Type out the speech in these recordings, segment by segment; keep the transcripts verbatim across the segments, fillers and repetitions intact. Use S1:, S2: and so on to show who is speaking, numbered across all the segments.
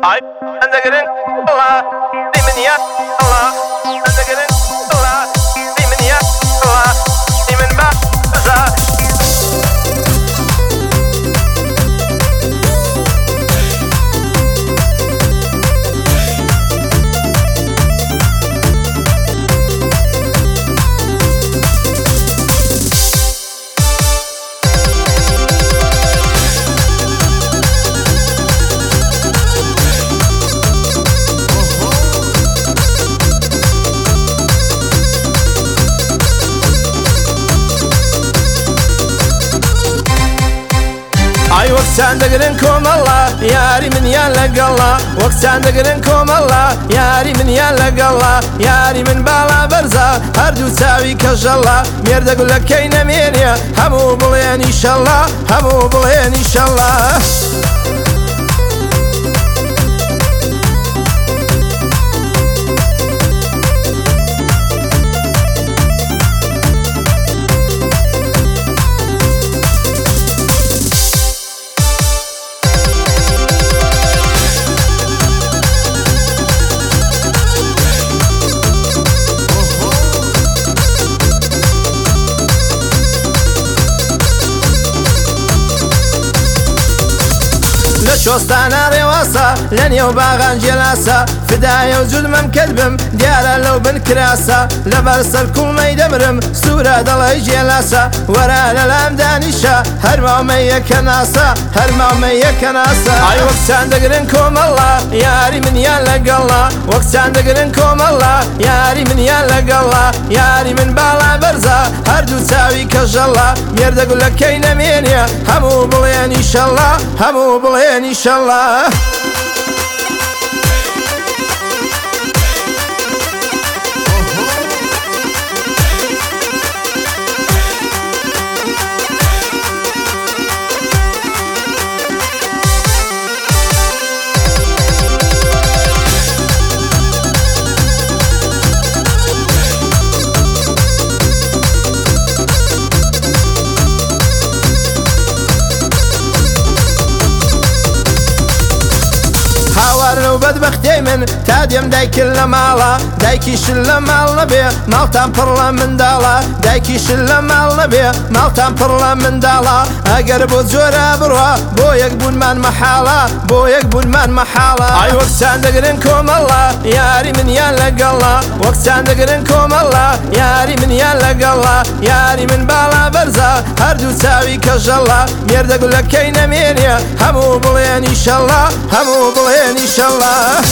S1: Ay ben de gelin Allah dimin ya Allah ben de gelin Allah dimin ya Allah dimin baza. Ay وەک چاندەگرن کۆمەڵە یاری منیان لەگەڵا وەک چاندەگرن کۆمەڵە یاری منیان لەگەڵا یاری من باڵا بەرزە هەردوو چاوی کەژەڵا مێردەگولەکەی نەمێنێ هەموو بڵێن ئیشەڵا هەموو بڵێن ئیشەڵا. لە شۆستانە ڕێواسە لە نێو باغان جێلاسە فدایە و جودمەم کەلبم دیارە لەو بن کراسە لەبەر سەر کوڵمەی دەمرم سوورە دەڵی جێلاسە وەرە لەلام دانیشە هەرماومە یەکە ناسە هەرماومە یەکە ناسە. ئای وەک چاندەگرن کۆمەڵە یاری منیان لەگەڵا وەک چاندەگرن کۆمەڵە یاری منیان لەگەڵا یاری من باڵا بەرزە هەردوو چاوی کەژەڵا مێردەگولەکەی نەمێنێ هەموو بڵێن ئیشەڵا هەموو بڵێن ئیشەڵا. هاوارە و بەدبەختەی من تا دێم دایکن لە ماڵە دایکیشن لە ماڵ نەبێ ماڵتان پڕ لە منداڵە دایکیشن لە ماڵ نەبێ ماڵتان پڕ لە منداڵە ئەگەر بۆ جۆرە بڕوە بۆ یەک بوونمان مەحاڵە بۆ یەک بوونمان مەحاڵە. ئای وەک چاندەگرن کۆمەڵە یاری منیان لەگەڵا وەک چاندەگرن کۆمەڵە یاری منیان لەگەڵا یاری من باڵا بەرزە هەردوو چاوی کەژەڵا مێردەگولەکەی نەمێنێ هەموو بڵێن ئیشەڵا هەموو بڵێن ئیشەڵا.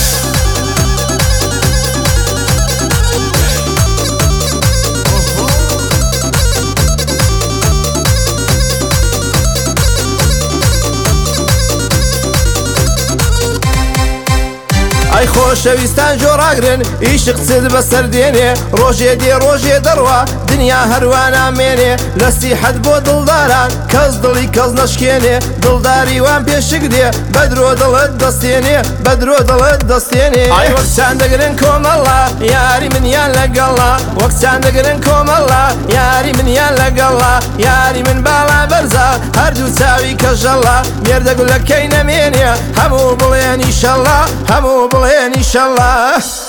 S1: ئەی خۆشەویستان جۆڕاگرن ئیشق چت بەسەر دێنێ ڕۆژێ دێ ڕۆژێ دەڕوا دنیا هەروە نامێنێ نەسیحەت بۆ دڵداران کەس دڵی کەس نەشکێنێ دڵداری وان پێشک دێ بەدرۆ دڵت دەستێنێ بەدرۆ دڵت دەستێنێ. ئای وەک چاندەگرن کۆمەڵە یاری منیان لەگەڵا وەک چاندەگرن کۆمەڵە یاری منیان لەگەڵا یاری من باڵا بەرزە هەردوو چاوی کەژەڵا مێردەگولەکەی نەمێنێ هەموو بڵێن ئیشەڵا هەموو بڵێن ئیشەڵا.